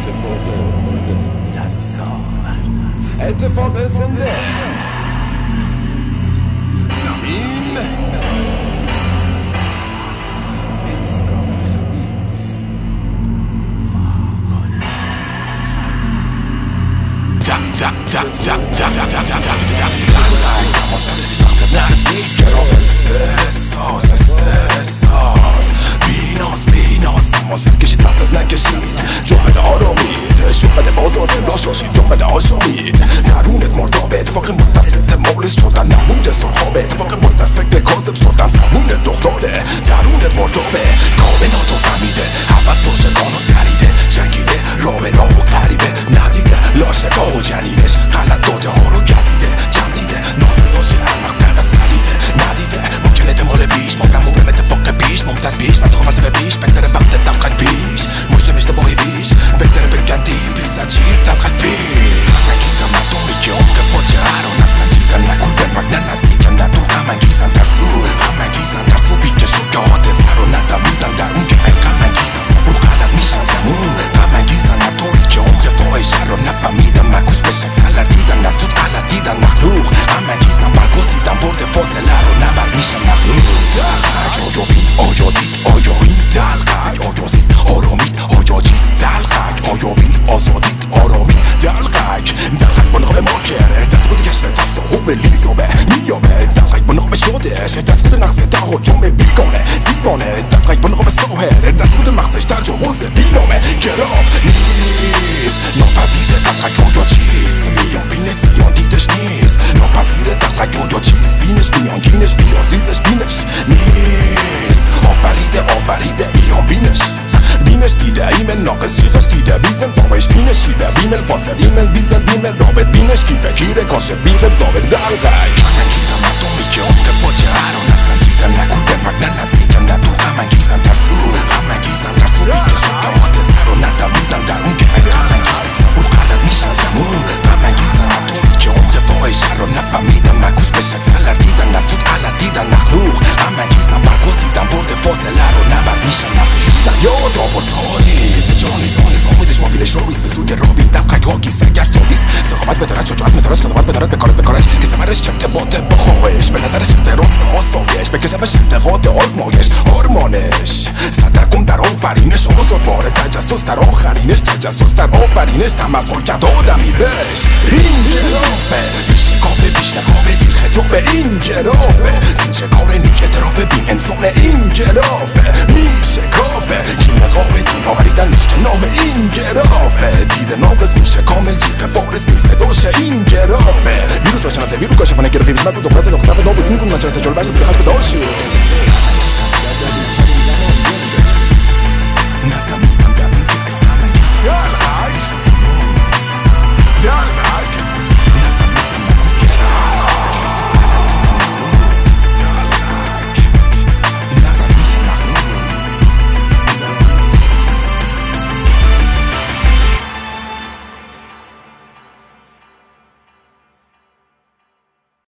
اتفاق مرده دست آوردت اتفاق زنده زمین زیستگاه خبیث زمان سرزی وقت نرسید گراف ساز بیناس زمان سر کشید وقتت نکشید جمعه آرامید شمعه بازار زنده شاشید جمعه آشامید درونت مردابه اتفاق متصد مولس شدن نمود سرخابه اتفاق متصد فکر کاذب شدن زمونت دختاده درونت مردابه کائناتو فهمیده حوض پشتگانو تریده جنگیده راه به راه و غریبه ندیده لاشگاه و جنینش غلط داده ها رو گزیده جمع دیده ناسزاش احمق تر سلیده ندیده ممکن احتمال بیش ممکن اتفاق پیش ممتد بیش من تو مرتبه بیش بهتره وقت دمقت بیش مشکل اشتباهی بیش بهتره بگندیم پیر زنجیر دمقت بیش غمانگیزم مردمی که عمق فاجعه رو نسنجیدن نکول به مگنن نزدیکن نه دور غمانگیزن ترسو بیکش و که حادثه رو ندمیدن در اون که از غمانگیزن رو غلط میشن تموم غمانگیزن مردمی که عمق فاحشه رو نفهمیدن مکوس به شک سلط دیدن از دود غلط دیدن مخلوق غمانگیزن برگزیدن برد فاصله رو نبرد میشن مخلوق دلقک آیا بین آیا دید آیا این دلقک آیا زیست آرامید آیا چیست دلقک آیا وید آزادید آرامید دلقک با نام ماکر دست بود کشف تصاحب لیزابه میامه دلقک با نام شدش دست بود نقص تهاجم بیگانه دیوانه دلقک با نام ساهر دست بود مقصش تجاوز بینامه گراف نیست ناپدیده دلقک آیا چیست میان بینش زیان دیدش نیست ناپذیره دلقک آیا چیست بینش میانگینش بیاز ریزش بینش نیست آفریده ایان بینش دیده ایمن ناقص چیقش دیده بیزن فاوش بینش شیبه بیمل فاسد ایمن بیزن بیمل رابط بینش کی فکیره کاشف بیغت زابط دلقک غمانگیزن مردمی که عمق فاجعه رو نسنجیدن نکول به مگنن نزدیکن نه دور غمانگیزن ترسو بیکش و که حادثه رو ندمیدن در اون که از غمانگیزن رو غلط میشن تموم غمانگیزن مردمی که عمق فاحشه رو نفهمیدن مکوس به شک سلط دیدن از دود غلط دیدن مخلوق غمانگیزن برگزیدن برد فاصله رو نبرد میشن نفشیدن یاد آورد سادیس جانی آمیزش مابیلش رو بیست به سوی رابین دلقک ها گیسه گر سابیس سخابت بدارد شجاعت مزارش قضاوت بدارد بکارت که سمرش ارتباط با خواهش به نظرش احتراس آسایش به کسبش انتقاد آزمایش آرمانش صدرگم در آفرینش آزادواره تجسس در آخرینش تجسس در آفرینش تمسخر کرد آدمی بش این گرافه بیش کافه بیش نخوابه دیر خطابه این گرافه زین شکار نیک اعترافه بین انسان این گرافه میشه کافه کی نقابه دین آوریدن نیش که نام این گرافه دیده ناقص میشه کامل جیغ فارس بی صداشه این گرافه ویروس رو شناسه ویرو کاشفانه گرفه بیش مزد دو پرز نقصه نابود میگون ناچار تجربه برسه بخش بداشی